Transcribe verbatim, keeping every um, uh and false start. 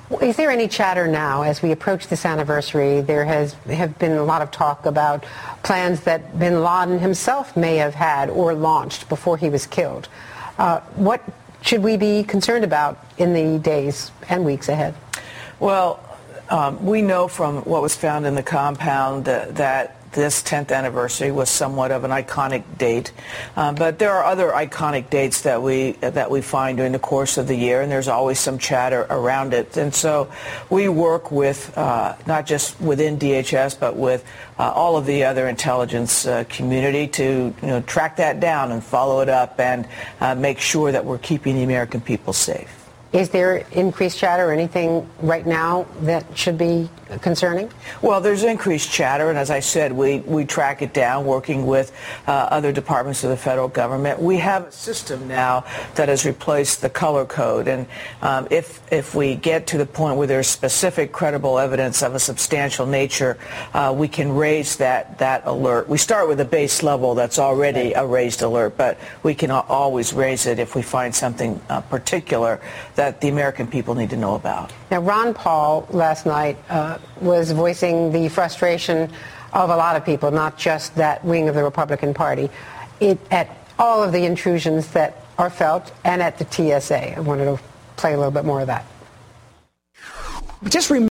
Is there any chatter now, as we approach this anniversary? There has have been a lot of talk about plans that bin Laden himself may have had or launched before he was killed. Uh, what should we be concerned about in the days and weeks ahead? Well, um, we know from what was found in the compound that, that this tenth anniversary was somewhat of an iconic date, um, but there are other iconic dates that we that we find during the course of the year, and there's always some chatter around it. And so we work with uh, not just within D H S, but with uh, all of the other intelligence uh, community to you know track that down and follow it up and uh, make sure that we're keeping the American people safe. Is there increased chatter or anything right now that should be concerning? Well, there's increased chatter, and as I said, we, we track it down, working with uh, other departments of the federal government. We have a system now that has replaced the color code, and um, if, if we get to the point where there's specific credible evidence of a substantial nature, uh, we can raise that, that alert. We start with a base level that's already a raised alert, but we can always raise it if we find something uh, particular that the American people need to know about. Now, Ron Paul last night uh, was voicing the frustration of a lot of people, not just that wing of the Republican Party, it, at all of the intrusions that are felt and at the T S A. I wanted to play a little bit more of that. Just remember